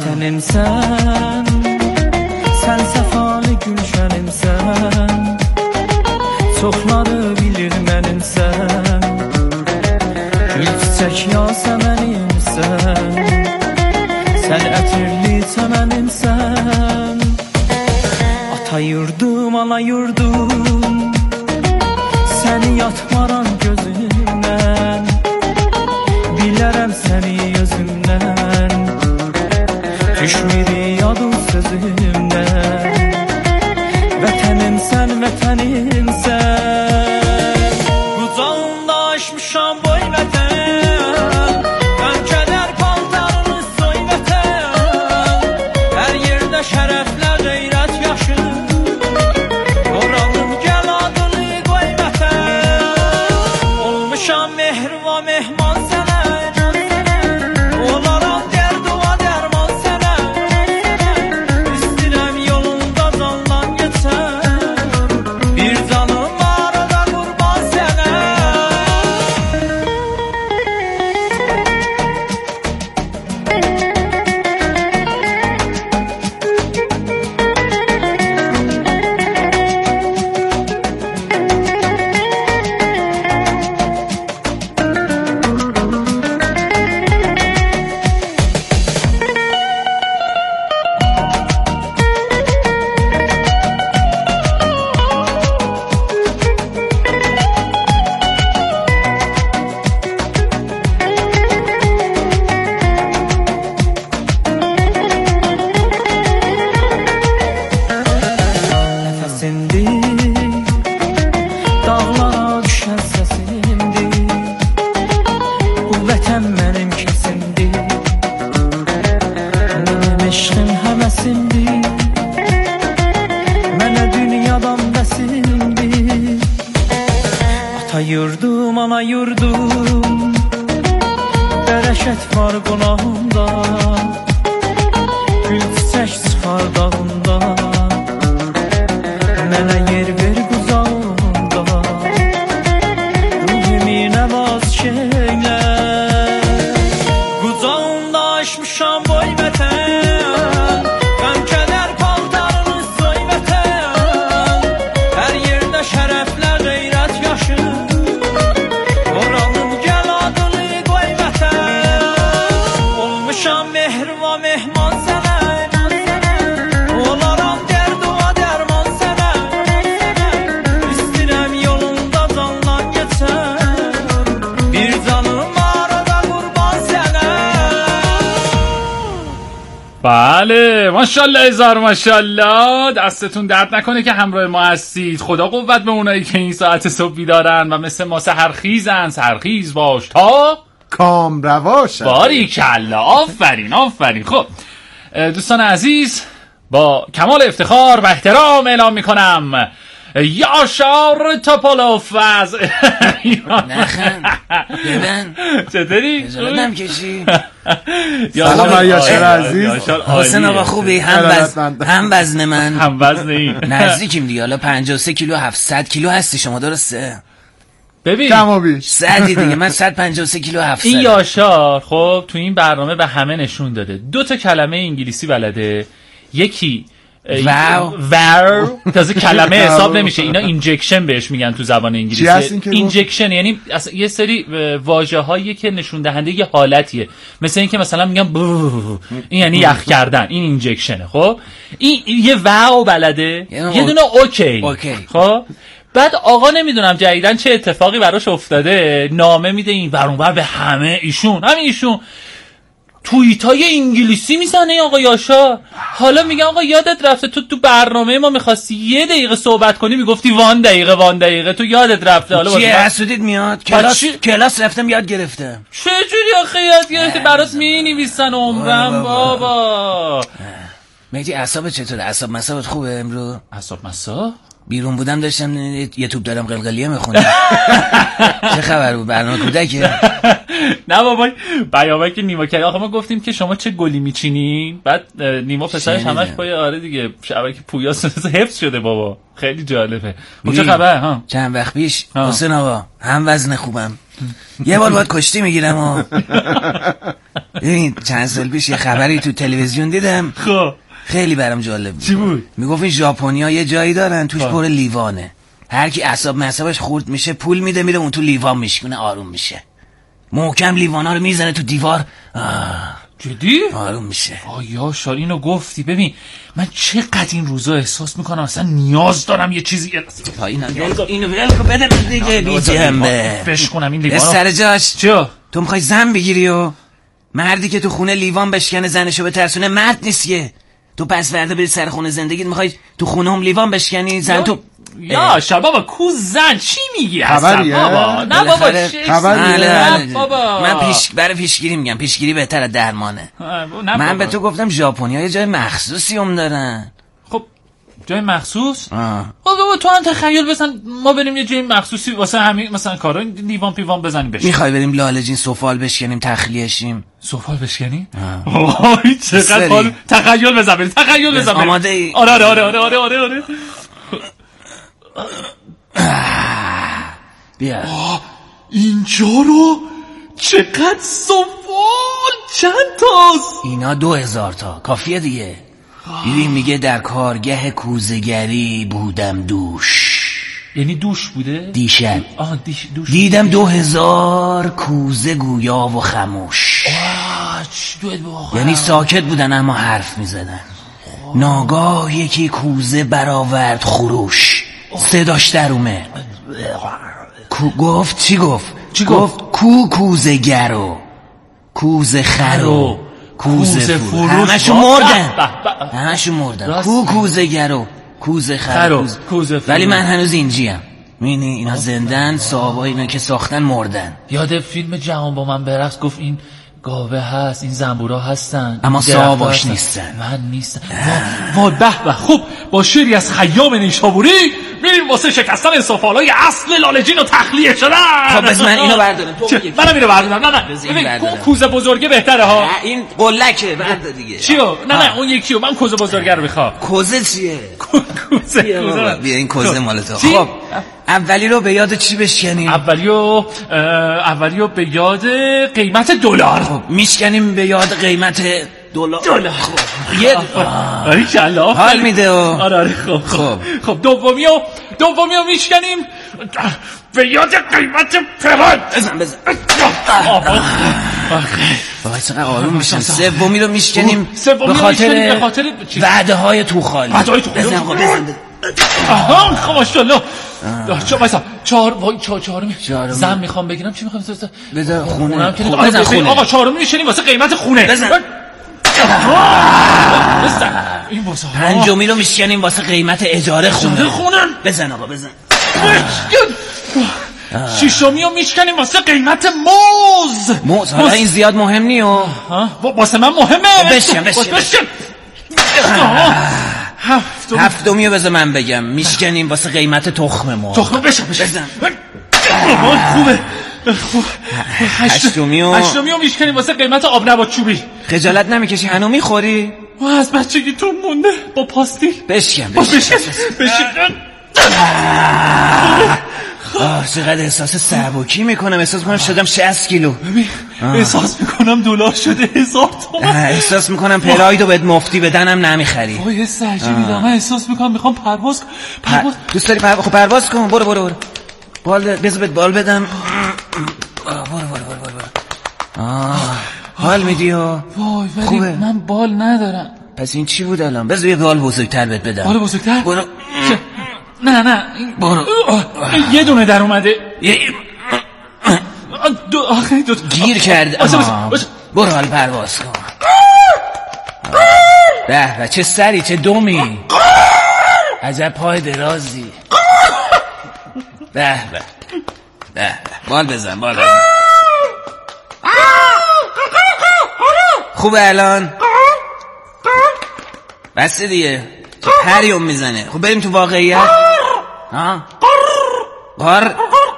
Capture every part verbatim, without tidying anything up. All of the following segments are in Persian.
vətənimsən, sən səfalı gülşənimsən, çoxları bilir mənimsən, gül çiçək yasəmənimsən, sən ətirli çəmənimsən. Ata yurdum, ana yurdum, səni yatmaram gözümdən, bilərəm səni özümdən, düşmür yadın sözümdən. Vətənimsən, vətənimsən, qucağımda aşmışam boy vətən, qəm kədər paltarını soy vətən, hər yerdə şərəflə qeyrət yaşı, qoralım gəl adını qoy vətən. Olmuşam mehriva mehman sənə, olaram dərduva dərman sənə, istirəm yolunda canlan geçən, bir canım arada qurban sənə. Nəfəsindir, dağlara düşən səsimdir, bu vətən mənim kəsimdir, mənim eşqim həvəsimdir, mənə dünyadan bəsimdir. Ata yurdum, ana yurdum, bərəkət var qonağımda, gül çiçək çıxar dağında, mənə yer ver qucağımda, ruhimi nəvaz şeylə. Qucağımda aşmışam boy vətən, qəm kədər paltarını soy vətən, hər yerdə şərəflə qeyrət yaşı, qoralım gəl adını qoy vətən. Olmuşam mehriva mehman sənə, olaram dərduva dərman sənə, istirəm yolunda canlan geçən, bir canım arada qurban sənə. بله ماشاءالله هزار ماشاءالله، دستتون درد نکنه که همراه ما هستید. خدا قوت به اونایی که این ساعت صبح بیدارن و مثل ما سحرخیزن. سحرخیز باش تا کام رواش. باریکلا، آفرین آفرین. خب دوستان عزیز، با کمال افتخار و احترام اعلام میکنم یاشار توپولوف از نخن ببن چطوری؟ ازالتم کشی سلام بر یاشار عزیز. حسین آقا خوبی؟ هم وزن هم وزن من هم وزن این نزدیکیم دیگه، حالا پنجاه و سه کیلو هفتصد کیلو هستی شما، درسته؟ ببین کم و بیش صدی دیگه، من صد و پنجاه و سه کیلو هفتصد. این یاشار خب تو این برنامه به همه نشون داده دو تا کلمه انگلیسی بلده، یکی واو واو تازه کلمه حساب نمیشه، اینا اینجکشن بهش میگن تو زبان انگلیسی. اینجکشن یعنی یه سری واژه هایی که نشون دهنده یه حالتیه، مثل این که مثلا میگن این یعنی یخ کردن، این اینجکشنه. خب این یه واو بلده، یه دونه اوکی. خب بعد آقا نمیدونم جدیدن چه اتفاقی براش افتاده، نامه میده این ور اون ور به همه، ایشون همین ایشون توییتای انگلیسی میزنه آقا یاشار. حالا میگه آقا یادت رفته تو تو برنامه ما میخواستی یه دقیقه صحبت کنی، میگفتی وان دقیقه وان دقیقه، تو یادت رفته. حالا چیه حسودیت میاد؟ کلاس کلاس رفتم یاد گرفتم. چه جوری آخه یاد گرفتی؟ برات مینویسن عمرم بابا. مهدی اعصابت چطوره؟ اعصاب مصابت خوبه امروز؟ اعصاب مصاب؟ بیرون بودم داشتم یه توپ دارم قلقلیه میخونم. چه خبر بود؟ برنامه کودکه؟ نه بابا، بیانیه که نیما کرد. آخه ما گفتیم که شما چه گلی میچینین، بعد نیما پسرش همش پای آره دیگه شبکه پویاس حفظ شده. بابا خیلی جالبه. چه خبر؟ ها چند وقت پیش حسین آقا هم وزن خوبم، یه بار باید کشتی میگیرم و این چند سال پیش یه خبری تو تلویزیون دیدم. خب خیلی برام جالب بود. چی بود؟ میگفت این ژاپنیا یه جایی دارن توش پر لیوانه، هر کی اعصاب مصابش خورد میشه پول میده میره اون تو لیوان میشکنه آروم میشه. محکم لیوانا رو میزنه تو دیوار. آه. جدی؟ آروم میشه. آیا شار اینو گفتی ببین من چقدر این روزا احساس میکنم اصلا نیاز دارم یه چیزی اینو اینو ولکو بده دیگه بی جنبه بشکنم این لیوانو سر جاش. چیا؟ تو میخوای زن بگیری و مردی که تو خونه لیوان بشکنه زنشو بترسونه مرد نیست که. تو پس فردا بری سر خونه زندگیت میخوای تو خونه هم لیوان بشکنی زن تو یا شبابا کو زن چی میگی خبریه؟ بابا نه بابا چه خبریه؟ بابا من پیش برای پیشگیری میگم، پیشگیری بهتر از درمانه. من به تو گفتم ژاپنیا یه جای مخصوصی هم دارن. خب جای مخصوص؟ خب تو هم تخیل بزن ما بریم یه جای مخصوصی واسه همین مثلا کارا لیوان پیوان بزنیم بشه. میخوای بریم لاله‌جین سفال بشکنیم تخلیه شیم؟ سفال بشکنیم؟ وای چقدر حال تخیل بزن بریم تخیل بزن بریم. آماده ای؟ آره آره آره آره آره آره آره بیا اینجا رو چقدر سفال چند تاست؟ اینا دو هزار تا کافیه دیگه. دیدیم میگه در کارگه کوزگری بودم دوش. یعنی دوش بوده؟ دیشب آه دیش دوش دیدم دو هزار کوزه گویا و خموش. آه چی دوید بخورم؟ یعنی ساکت بودن اما حرف میزدن. ناگاه یکی کوزه برآورد خروش. صداش در اومد. کو گفت چی گفت؟ چی گفت کو کوزه گرو کوزه خرو کوزه فروش. همشون مردن همشون مردن. کو کوزه گرو کوزه خرو کوزه فروش. ولی من هنوز اینجیم. می‌بینی اینا زندن، صاحبای اینا که ساختن مردن. یاد فیلم جهان با من برقص گفت این گاوه هست این زنبورا هستن اما صاحباش نیستن. من نیستم. وای به به. خب با شعری از خیام نیشابوری میریم واسه شکستن این سفالای اصل لاله‌جین و تخلیه شدن. خب بس من اینو بردارم. تو میگی منم اینو بردارم. نه نه ببین کوزه بزرگه بهتره ها. این قلکه برد دیگه. چیو؟ نه نه اون یکیو من کوزه بزرگه رو میخوام. کوزه چیه؟ کوزه کوزه بیا این کوزه مال تو. خب اولی رو به یاد چی بشکنیم؟ اولیو اولیو به یاد قیمت دلار. خب میشکنیم به یاد قیمت دلار. دلار. یه آره کلا حال میده. آره آره خب خب خب دومیو دومیو میشکنیم به یاد قیمت پرد. بزن بزن وای چقدر آروم میشن. سومی رو میشکنیم به خاطر به خاطر وعده های تو خالی. وعده های تو خالی. بزن بزن آها خب ماشاءالله. چه وایسا چهار وای چهار چهارمی زن میخوام بگیرم. چی میخوام بذار خونه بزن خونه. آقا چهارمی میشینیم واسه قیمت خونه. بزن این واسه پنجمی رو میشکنیم واسه قیمت اجاره خونه. خونه بزن آقا بزن. ششمی رو میشکنیم واسه قیمت موز. موز حالا این زیاد مهم نیو. واسه من مهمه. بشکن بشکن هفتمی رو بذار من بگم. میشکنیم واسه قیمت تخم مرغ. تخم بشن بشن. بزن خوبه. هشتمی و هشتمی رو میشکنیم واسه قیمت آب نبات چوبی. خجالت نمیکشی هنو میخوری؟ از بچگی تو مونده با پاستیل. بشکن بشکن بشکن. آه چقدر احساس سبکی میکنم. احساس میکنم شدم شصت کیلو. ببین احساس میکنم دلار شده هزار تومن. احساس میکنم پرایدو بهت مفتی بدنم نمیخری. وای یه سعجیبی دارم. من احساس میکنم میخوام پرواز پرواز دوست داری پرواز؟ خب پرواز کن. برو برو برو بال بذار بهت بال بدم. برو برو برو برو. آه حال میدی ها؟ وای ولی من بال ندارم. پس این چی بود الان؟ بذار یه بال بزرگتر بهت بدم. بال بزرگتر؟ برو. نه نه برو. یه دونه در اومده. دو آخه دو گیر کرد. برو حال پرواز کن. به به چه سری چه دومی. عجب پای درازی. به به به بال بزن بال بزن. خوبه الان؟ بسته دیگه. چه پریوم میزنه. خب بریم تو واقعیت. ها قار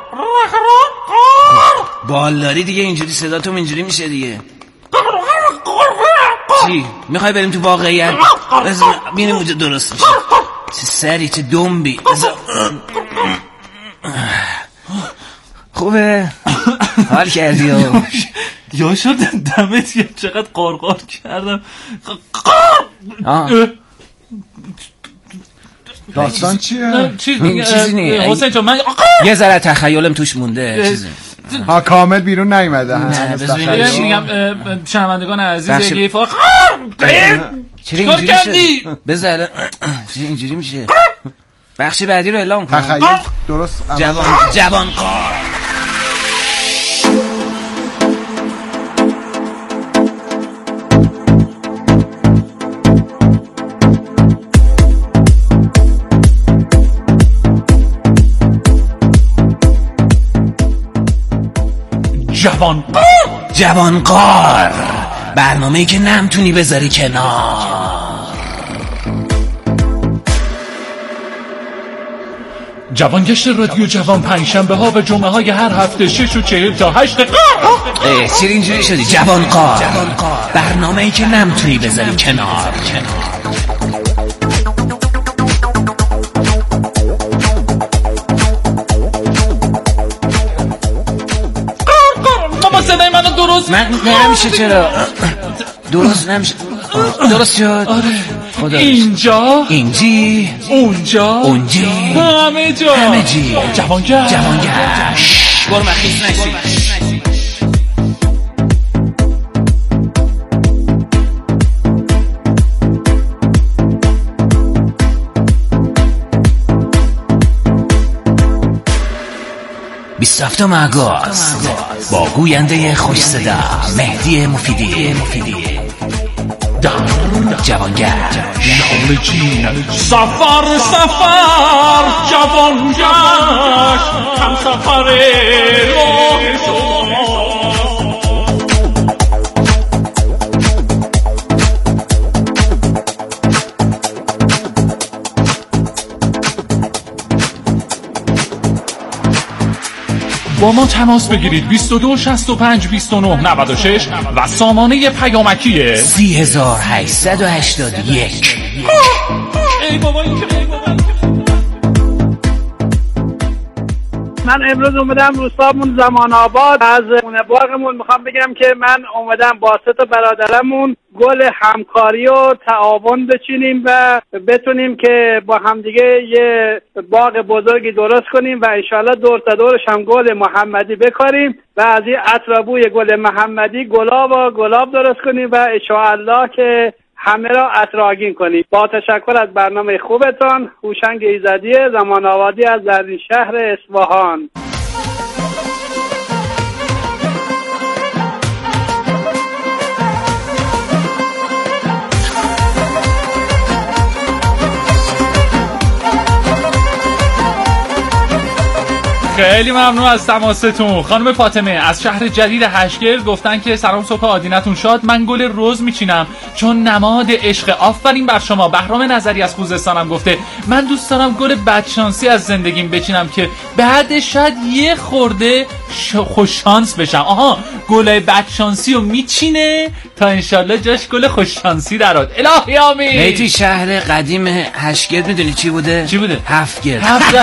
بال داری دیگه. اینجوری صداتون اینجوری میشه دیگه. چی؟ میخوای بریم تو واقعیت؟ بذار ببینیم اونجا درست میشه. چه سری چه دنبی. خوبه؟ حال کردی یا شد دمت یه چقدر قارقار کردم. داستان چیه؟ چیزی نیه حسین جان من یه ذره تخیلم توش مونده چیزی ها کامل بیرون نیومده. نه بذارید میگم شنوندگان عزیز یه فاق چرا اینجوری شد؟ بذار اینجوری میشه. بخش بعدی رو اعلام کن. تخیل درست جوان جوان قار. جوان جوان قار، برنامه‌ای که نمیتونی بذاری کنار. جوانگشت رادیو جوان پنجشنبه ها و جمعه های هر هفته شش و چهل تا هشت. چرا اینجوری شدی؟ جوان قار، برنامه‌ای که نمیتونی بذاری کنار. بابا صدای منو درست من نمیشه. چرا درست نمیشه؟ درست شد. آره. اینجا اینجی اونجا اونجی همه جا همه جی جوانگشت جوانگشت. برو مخیص نشی. بیست هفتم آگوست با گوینده خوش صدا مهدی مفیدی جوانگشت. سفر سفر جوانگشت، هم سفر راه شما. با ما تماس بگیرید بیست و دو شصت و پنج بیست و نه نود و شش و سامانه پیامکیه سی هزار هشتصد و هشتاد و یک. ای بابا این که من امروز اومدم روستامون زمان آباد از خونه باغمون. میخوام بگم که من اومدم با سه تا برادرمون گل همکاری و تعاون بچینیم و بتونیم که با همدیگه یه باغ بزرگی درست کنیم و انشالله دور تا دورش هم گل محمدی بکاریم و از این اطرابوی گل محمدی گلاب و گلاب درست کنیم و انشالله که همه را عطرآگین کنیم. با تشکر از برنامه خوبتان. هوشنگ ایزدی، زمان آبادی از زرین شهر اصفهان. خیلی ممنون از تماستون. خانم فاطمه از شهر جدید هشگل گفتن که سلام، صبح آدینتون شاد. من گل رز میچینم چون نماد عشق. آفرین بر شما. بهرام نظری از خوزستانم گفته من دوست دارم گل بدشانسی از زندگیم بچینم که بعدش شاید یه خورده ش... خوش شانس بشم. آها، گل بدشانسی رو میچینه تا انشالله جاش گل خوش شانسی دراد. الهی آمین. میتی شهر قدیم هشگل میدونی چی بوده؟ چی بوده؟ هفتگل. هفتگل.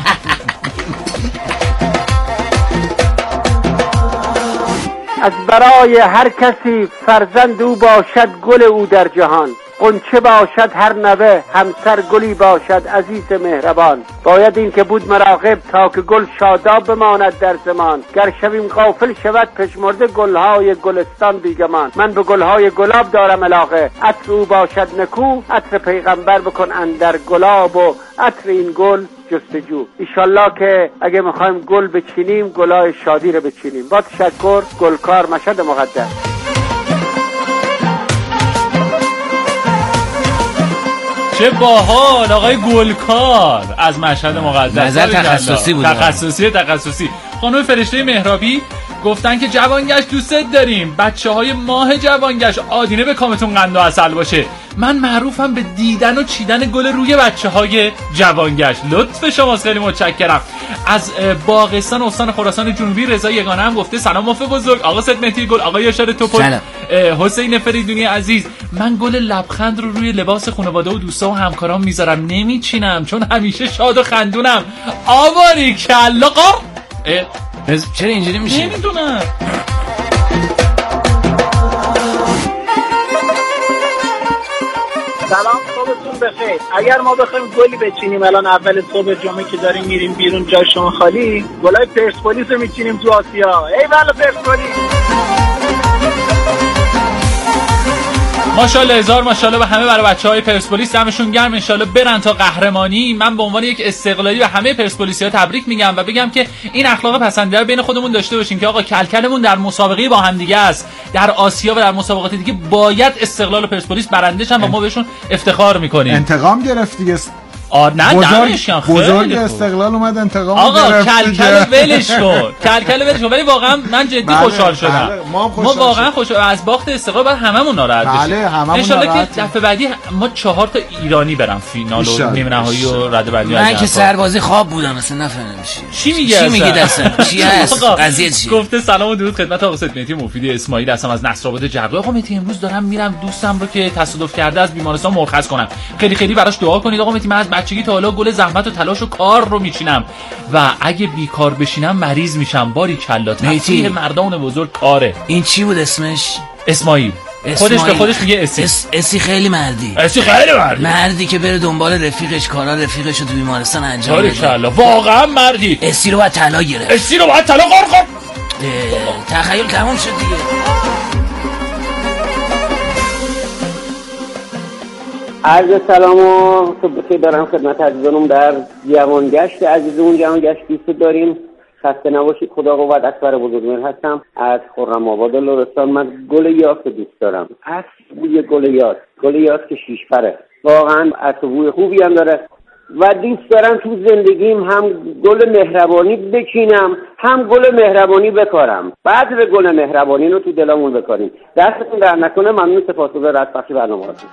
از برای هر کسی فرزند او باشد گل او در جهان. غنچه باشد هر نوه همسر گلی باشد عزیز مهربان. باید این که بود مراقب تا که گل شاداب بماند در زمان. گر شویم غافل شود پژمرده گلهای گلستان بیگمان. من به گلهای گلاب دارم علاقه، عطر او باشد نکو عطر پیغمبر بکن اندر گلاب و عطر این گل جستجو. ایشالله که اگه میخوایم گل بچینیم گلای شادی رو بچینیم. با تشکر. گلکار مشهد مقدس. چه باحال آقای گلکار از مشهد مقدس. نظر تخصصی بود. تخصصی تخصصی. خانم فرشته مهرابی گفتن که جوانگشت دوست داریم. بچه های ماه جوانگشت آدینه به کامتون قند و عسل باشه. من معروفم به دیدن و چیدن گل روی بچه های جوانگشت. لطف شماست، خیلی متشکرم. از باغستان استان خراسان جنوبی رضا یگانه هم گفته سلام ماف بزرگ، آقا سید مهدی گل، آقا یاشار توپل، حسین فریدونی عزیز. من گل لبخند رو روی لباس خانواده و دوستا و همکارام میذارم، نمیچینم چون همیشه شاد و خندونم. آباری کلا قار. چرا اینجوری میشه؟ نمیدونم. بخیر. اگر ما بخوایم گلی بچینیم الان اول صبح جمعه که داریم میریم بیرون جای شما خالی، گلای پرسپولیس رو میچینیم تو آسیا. ای والا پرسپولیس. ماشاءالله هزار ماشاءالله به همه برای بچهای پرسپولیس، دمشون گرم. ان شاءالله برن تا قهرمانی. من به عنوان یک استقلالی به همه پرسپولیسی‌ها تبریک میگم و بگم که این اخلاق پسندیده رو بین خودمون داشته باشیم که آقا کلکلمون در مسابقه با هم دیگه است. در آسیا و در مسابقات دیگه باید استقلال و پرسپولیس برنده شن و ما بهشون افتخار میکنیم. انتقام گرفت دیگه. آ نه بزرگ, بزرگ استقلال اومد انتقام آقا کلکل ولش کن کلکل ولش کن. ولی واقعا من جدی خوشحال شدم. ما, ما واقعا خوشحال از باخت استقلال بعد هممون ناراحت بشیم. بله هممون ان شاءالله که دفعه بعدی ما چهار تا ایرانی برن فینال و نیمه نهایی و رده بندی. من که سربازی خواب بودم اصلا نفهمیدم چی چی میگه چی میگی اصلا چی هست قضیه چیه؟ گفته سلام و درود خدمت آقا سید مهدی مفیدی اسماعیل هستم از نصرآباد جغرا. آقا مهدی امروز دارم میرم دوستم رو که تصادف کرده از بیمارستان مرخص کنم. خیلی خیلی براش دعا کنید. آقا مهدی من از بچگی تا حالا گل زحمت و تلاش و کار رو میچینم و اگه بیکار بشینم مریض میشم. باری کلا تفریح مردان بزرگ کاره. این چی بود اسمش؟ اسماعیل. خودش به خودش میگه اسی. اس... اسی خیلی مردی. اسی خیلی مردی. مردی که بره دنبال رفیقش، کارا رفیقش رو تو بیمارستان انجام بده. کلا واقعا مردی. اسی رو باید طلا گرفت. اسی رو باید طلا قرقر. تخیل تموم شد دیگه. عرض سلام و صبح دارم خدمت عزیزانم در جوانگشت عزیزمون جوانگشت بیست داریم. خسته نباشید. خدا قوت. اکبر بزرگمهر هستم از خرم آباد لرستان. من گل یاس دوست دارم. اصل بوی گل یاس، گل یاس که شیش پره، واقعا اصل بوی خوبی هم داره و دوست دارم تو زندگیم هم گل مهربانی بچینم هم گل مهربانی بکارم. بعد به گل مهربانی رو تو دلمون بکاریم. دستتون در نکنه. ممنون. سپاسگزارم از پخش برنامه‌تون.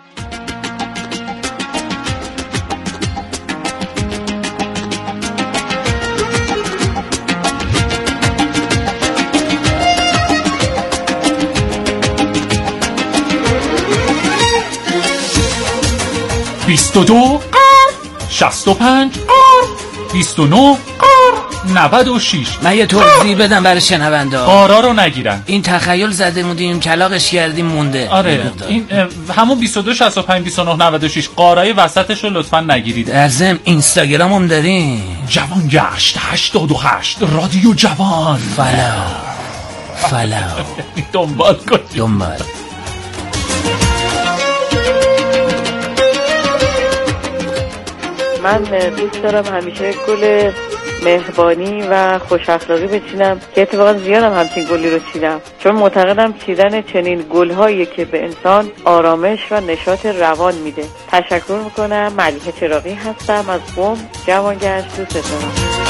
بیست و دو شصت و پنج بیست و نه نود و شش. من یه توضیح بدم برای شنونده ها. قارا رو نگیرن. این تخیل زده بودیم کلاغش کردیم مونده. آره این همون بیست و دو شصت و پنج بیست و نه نود و شش قارای وسطش رو لطفا نگیرید. در ضمن اینستاگرام هم داریم. جوان گشت هشتاد و هشت رادیو جوان. فالو فالو دنبال کنید. دنبال. من دوست دارم همیشه گل مهربانی و خوش اخلاقی بچینم که اتفاقا زیادم همچین گلی رو چیدم، چون معتقدم چیدن چنین گل‌هایی که به انسان آرامش و نشاط روان میده. تشکر میکنم. ملیحه چراغی هستم از قم جوانگشت. دوست دارم.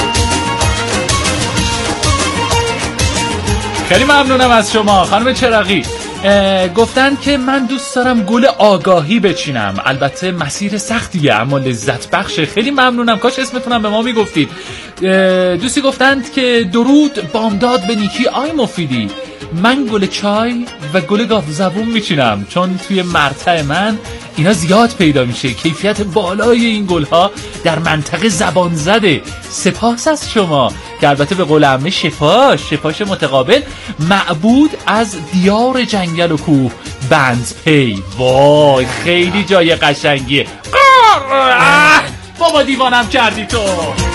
خیلی ممنونم از شما خانم چراغی. گفتن که من دوست دارم گل آگاهی بچینم. البته مسیر سختیه اما لذت بخشه. خیلی ممنونم. کاش اسمتونم به ما میگفتید. دوستی گفتند که درود بامداد به نیکی آی مفیدی. من گل چای و گل گاو زبون میچینم چون توی مرتع من اینا زیاد پیدا میشه. کیفیت بالای این گلها در منطقه زبان زده. سپاس از شما. که البته به قول عمه شفاش شفاش متقابل. معبود از دیار جنگل و کوه بند پی. وای خیلی جای قشنگیه. بابا دیوانم کردی تو.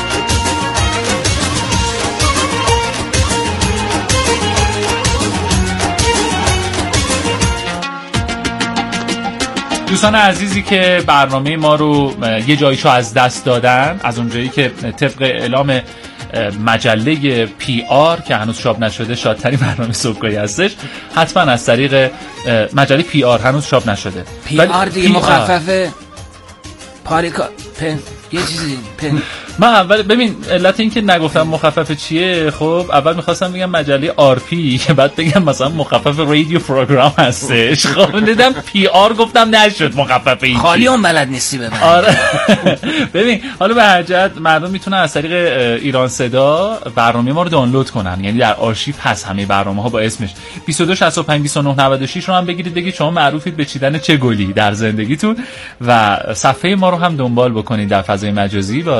دوستان عزیزی که برنامه ما رو یه جایشو از دست دادن، از اونجایی که طبق اعلام مجله پی آر که هنوز چاپ نشده شادترین برنامه صبحگاهی هستش، حتما از طریق مجله پی آر هنوز چاپ نشده. پی آر دیگه مخففه پاریکا پن یه چیزی پن. من اول ببین علت این که نگفتم مخفف چیه، خب اول میخواستم بگم مجله آر پی که بعد بگم مثلا مخفف رادیو پروگرام هستش. خب دیدم پی آر گفتم نشد مخفف این خالی اون بلد نیستی ببین. آره ببین حالا به هر جهت مردم میتونن از طریق ایران صدا برنامه ما رو دانلود کنن، یعنی در آرشیو هست همه برنامه ها با اسمش. بیست و دو شصت و پنج بیست و نه نود و شش رو هم بگیرید بگید شما معروفید به چیدن چه گلی در زندگیتون و صفحه ما رو هم دنبال بکنید در فضای مجازی و آدرس جو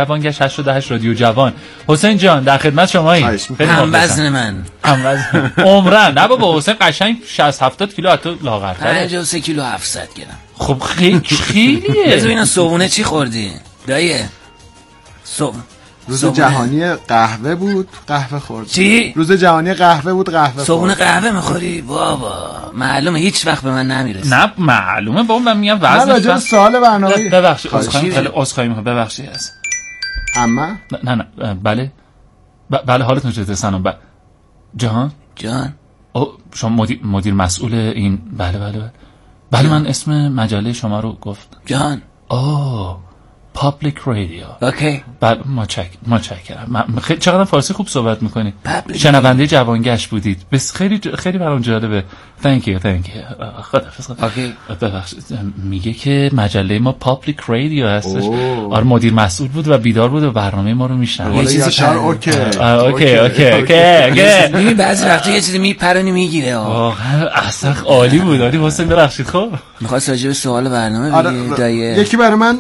جوانگشت هشتاد و هشت رادیو جوان. حسین جان در خدمت شماییم. هم وزن من هم وزن عمرن. نه بابا حسین قشنگ شصت هفتاد کیلو حتی لاغرتره. پنجاه و سه کیلو هفتصد گرم. خب خیلی خیلیه. بذار اینا صبحونه چی خوردی؟ دایه صبح روز جهانی قهوه بود، قهوه خوردی. چی؟ روز جهانی قهوه بود، قهوه صبحونه قهوه میخوری؟ بابا معلومه هیچ وقت به من نمیرسه. نه معلومه بابا، من میگم وزن. من راجع به سوال برنامه ببخشید عذرخواهی خیلی عذرخواهی میکنم ببخشید. از اما نه نه بله بله حالتون چطوره سلام؟ ب... جهان جان او شما مدیر, مدیر مسئول این؟ بله بله بله بله من اسم مجله شما رو گفت. جان اوه پابلیک رادیو. اوکی بله متشکرم متشکرم. خیلی چقدر فارسی خوب صحبت میکنید. شنونده جوانگشت بودید. بس خیلی خیلی برام جالبه. thank you thank you. خداحافظ. اوکی ببخشید میگه که مجله ما پابلیک رادیو هستش. آره مدیر مسئول بود و بیدار بود و برنامه ما رو میشنوه. یه چیزی شر اوکی اوکی اوکی اوکی. میبینی بعضی وقتا یه چیزی میپرونی میگیره. واقعا اصلا عالی بود. عالی حسین ببخشید. خب میخواست راجع به سوال برنامه بگی دایه. یکی برای من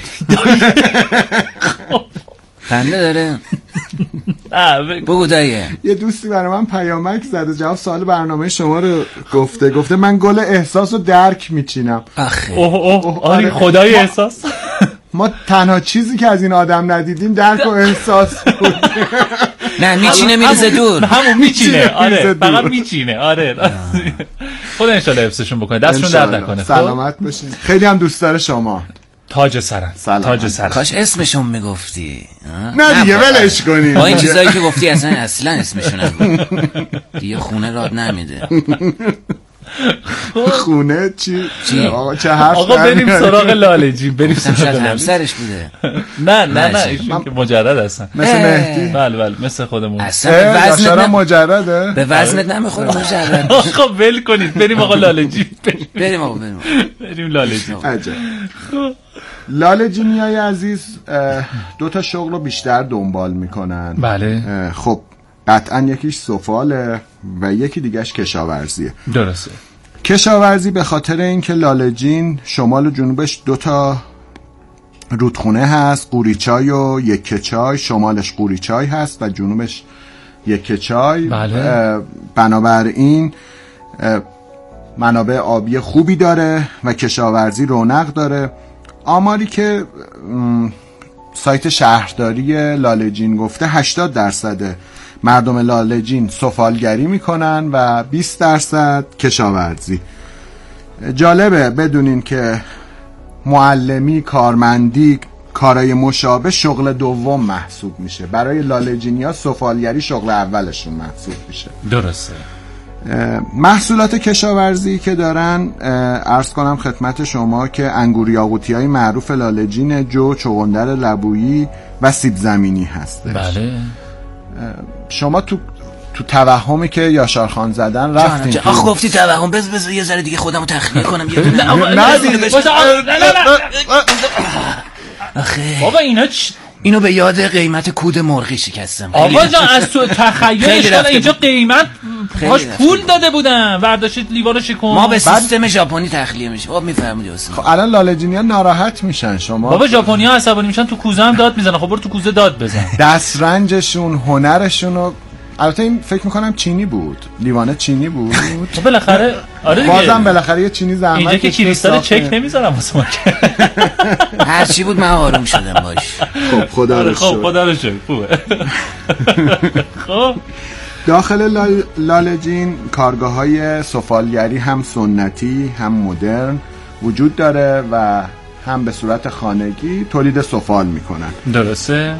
خنده داره. بگو دایه. یه دوستی برای من پیامک زده جواب سوال برنامه شما رو گفته گفته من گل احساس رو درک میچینم. آخه اوه اوه آره خدای احساس. ما تنها چیزی که از این آدم ندیدیم درک و احساس بود. نه میچینه میرزه دور. همون میچینه. آره فقط میچینه. آره خدا انشالله حفظشون بکنه دستشون درد نکنه. سلامت باشین. خیلی هم دوست داره شما. تاج سرن تاج سرن. کاش اسمشون میگفتی. نه دیگه ولش کنیم. با این چیزایی که گفتی اصلا اصلا اسمشون نگفت. دیگه خونه راد نمیده. خونه چی؟ چی؟ آقا چه حرف آقا بریم سراغ لاله جیم. بریم سراغ همسرش بوده. نه نه نه ایشون که مجرد هستن. مثل مهدی. بله بله مثل خودمون. اصلا به وزنت مجرده. به وزنت نمیخوره مجرد. آقا ول کنید بریم آقا لاله جیم. بریم آقا بریم. بریم لاله جیم. عجب. لاله جینیای عزیز دو تا شغل رو بیشتر دنبال میکنن. بله. خب قطعا یکیش سفاله و یکی دیگهش کشاورزیه. درسته. کشاورزی به خاطر اینکه لاله‌جین شمال و جنوبش دو تا رودخونه هست، قوریچای و یکه‌چای. شمالش قوریچای هست و جنوبش یکه‌چای. بله. بنابراین منابع آبی خوبی داره و کشاورزی رونق داره. آماری که سایت شهرداری لاله‌جین گفته هشتاد درصد مردم لاله‌جین سفالگری میکنن و بیست درصد کشاورزی. جالبه بدونین که معلمی، کارمندی، کارای مشابه شغل دوم محسوب میشه. برای لاله‌جینیا سفالگری شغل اولشون محسوب میشه. درسته. محصولات کشاورزی که دارن عرض کنم خدمت شما که انگور یاقوتی‌های معروف لاله‌جین، جو، چغندر لبویی و سیب زمینی هستش. بله. شما تو تو توهمی که یاشار خان زدن رفتین. آخ گفتی توهم. بز بز یه ذره دیگه خودمو تخلیه کنم. یه نه نه آخه بابا اینا اینو به یاد قیمت کود مرغی شکستم. آقا جان از تو تخیلش کنه اینجا قیمت هاش پول داده بودن ورداشت لیوانو شکن. ما به سیستم ژاپنی تخلیه میشه. خب میفهمید حسین. خب الان لاله‌جینیا ناراحت میشن. شما بابا ژاپنیا عصبانی میشن تو کوزه هم داد میزنن. خب برو تو کوزه داد بزن. دسترنجشون، هنرشون. البته این فکر میکنم چینی بود. لیوانه چینی بود. خب بالاخره آره دیگه. بازم بالاخره یه چینی زحمت اینجا که کریستال چک نمیذارم واسه ما. هر چی بود من آروم شدم باش. خب خدا رو شکر. خب خدا رو شکر. خوبه. خب داخل لاله‌جین کارگاه‌های سفالگری هم سنتی هم مدرن وجود داره و هم به صورت خانگی تولید سفال میکنن. درسته.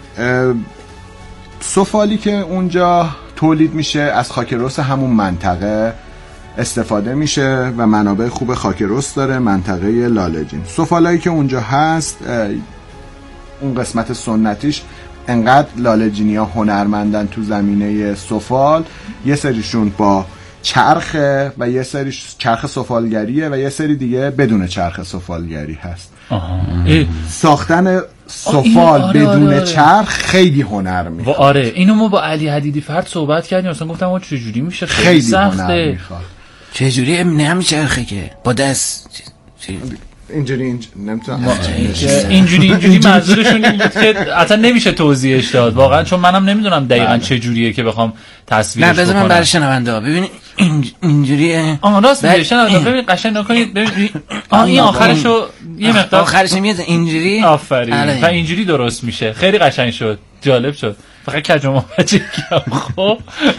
سفالی که اونجا تولید میشه از خاکرس همون منطقه استفاده میشه و منابع خوب خاکرس داره منطقه لاله‌جین. سفالایی که اونجا هست اون قسمت سنتیش انقدر لاله‌جینیا هنرمندن تو زمینه سفال. یه سریشون با چرخه و یه سری چرخ سفالگریه و یه سری دیگه بدون چرخ سفالگری هست. آها. ساختن سفال آره بدون آره آره. چرخ خیلی هنر میخواد. آره اینو ما با علی حدیدی فرد صحبت کردیم اصلا گفتم ما چه جوری میشه خیلی, خیلی سخته. چه جوری نمیچرخه که با دست اینجوری اینج... نمیتونم اینجوری اینجوری منظورشون این بود که اصلا نمیشه توضیحش داد واقعا، چون منم نمیدونم دقیقاً چه جوریه که بخوام تصویرش بکنم. نه بذار من برای شنونده ببین اینجوریه. آها راست میگه شنونده ببین قشنگ نکنید ببین آها این آخرشو یه مقدار آخرش میاد اینجوری. آفرین و اینجوری درست میشه. خیلی قشنگ شد، جالب شد. فقط کجمو بچگی. خب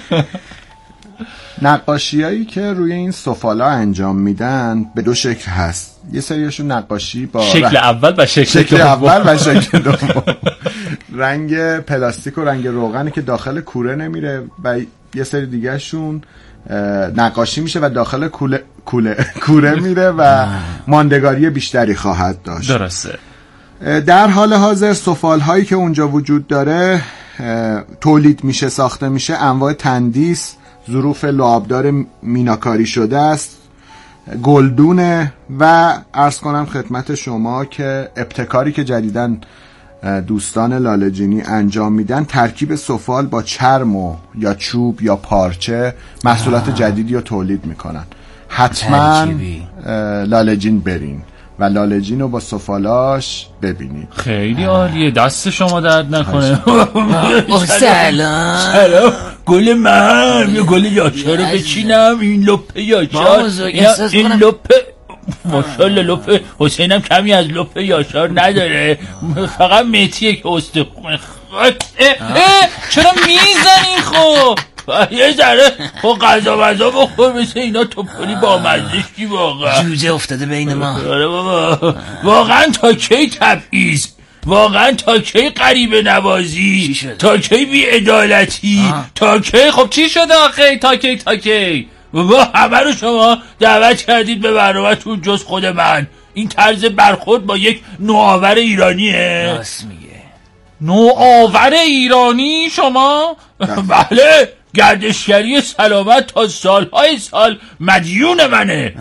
نقاشیایی که روی این سفالا انجام میدن به دو شکل هست. یه سریاشون نقاشی با شکل اول و شکل, شکل اول و شکل دوم. رنگ پلاستیک و رنگ روغنی که داخل کوره نمیره و یه سری دیگه شون نقاشی میشه و داخل کوله کوله کوره میره و ماندگاری بیشتری خواهد داشت. درسته. در حال حاضر سفال هایی که اونجا وجود داره تولید میشه، ساخته میشه، انواع تندیس، ظروف لعابدار میناکاری شده است، گلدونه و عرض کنم خدمت شما که ابتکاری که جدیداً دوستان لاله‌جینی انجام میدن ترکیب سفال با چرم و یا چوب یا پارچه محصولات آه. جدیدی رو تولید میکنن. حتما لاله‌جین برین و لاله‌جین رو با سفالاش ببینید. خیلی عالیه، دست شما درد نکنه. سلام سلام گل من، یه گل یاشار رو بچینم. این لپه یاشار، این لپه ماشاءالله لپه حسینم کمی از لپه یاشار نداره، فقط مهتیه که استخونه. چرا میزنی خب؟ یه ذره خب غذا غذا بخور، مثل اینا توپلی با مزدشتی واقعا. جوجه افتاده بین ما. آره بابا واقعا تا کی تبعیض، واقعا تا کی غریبه نوازی، تا کی بی‌عدالتی، تا کی خب چی شده آخه؟ تا کی تا کی بابا همه رو شما دعوت کردید به برنامه‌تون جز خود من. این طرز برخورد با یک نوآور ایرانیه. راست میگه. نوآور ایرانی شما؟ بله، گردشگری سلامت تا سالهای سال مدیون منه.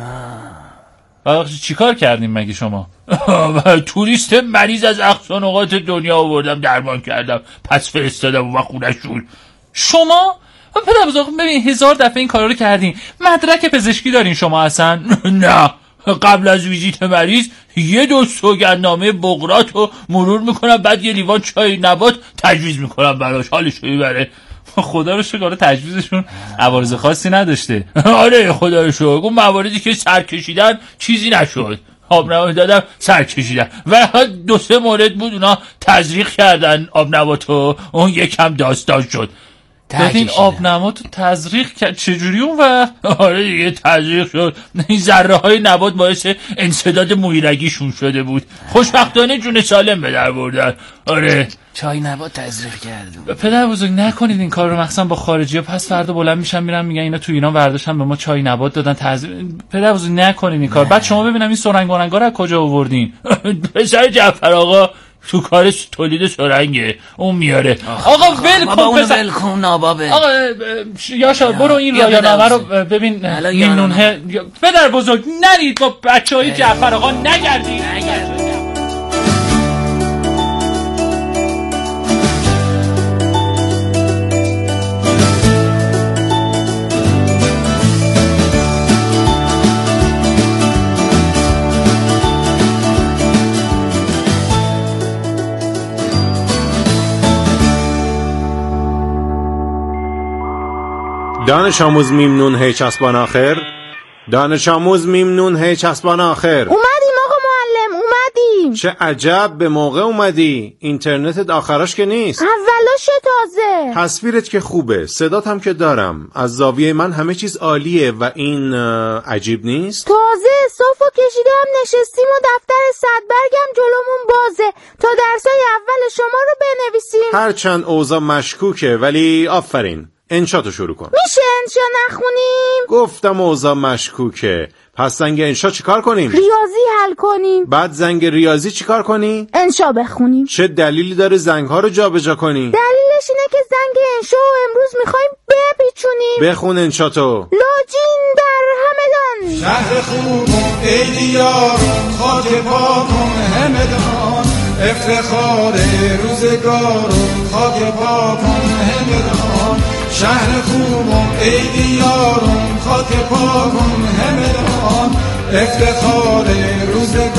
چی کار کردیم مگه شما؟ توریست مریض از اقصا نقاط دنیا آوردم درمان کردم، پس فرستادم و خونه‌شون. شما پدر بزرگ ببین هزار دفعه این کارا رو کردین، مدرک پزشکی دارین شما اصلا؟ نه، قبل از ویزیت مریض یه دو سوگندنامه بقراط رو مرور میکنم، بعد یه لیوان چای نبات تجویز میکنم براش، حالش رو ببره. خدا رو شکر تجویزشون عوارض خاصی نداشته. آره خدا رو شکر اون مواردی که سر کشیدن چیزی نشد، آب نبات دادم سر کشیدن و دو سه مورد بود اونا تزریق کردن آب نباتو، اون یکم داستان شد. این آب نبات تزریق کرد چجوری اون؟ و آره دیگه تزریق شد، این ذره های نبات باعث انسداد مویرگیشون شده بود، خوشبختانه جون سالم به در بردن. آره چای نبات تزریق کرد. پدر بزرگ نکنید این کار رو، مخصوصا با خارجی ها. پس فردا بلند میشن میرن میگن اینا تو ایران برداشتن به ما چای نبات دادن تزریق. پدر بزرگ نکنید این کار. بعد شما ببینم این سرنگ ورنگا رو از کجا آوردین؟ پسر جعفر آقا تو کار تولید سرنگه، اون میاره. آقا ول کن پسر، ول کن نابابه. آقا یاشار برو این رایانامه رو ببین. مینونه پدر بزرگ نرید با بچهای جعفر آقا، نگردید نگردید. دانش آموز میمنون هی چسبان آخر، دانش آموز میمنون هی چسبان آخر. اومدیم آقا معلم، اومدیم. چه عجب به موقع اومدی، اینترنتت آخراش که نیست. اولاشه تازه. تصویرت که خوبه، صدات هم که دارم، از زاویه من همه چیز عالیه و این عجیب نیست. تازه صفو کشیدم نشستیم و دفتر صدبرگم جلومون بازه تا درسای اول شما رو بنویسیم. هرچند اوضاع مشکوکه ولی آفرین. انشاتو شروع کن. میشه انشا نخونیم؟ گفتم اوضاع مشکوکه، پس زنگ انشا چیکار کنیم؟ ریاضی حل کنیم. بعد زنگ ریاضی چیکار کنی؟ انشا بخونیم. چه دلیلی داره زنگ ها رو جا به جا کنی؟ دلیلش اینه که زنگ انشا امروز میخوایم بپیچونیم. بخون انشاتو. لاجین در همدان، شهر خوبم ای دیارم، خاک پاکم همدان، افتخار روزگارم، خاک پاکم همدان. شهر خوبم ای دیارم، خاک پاکم همدان، افتخار روزگارم.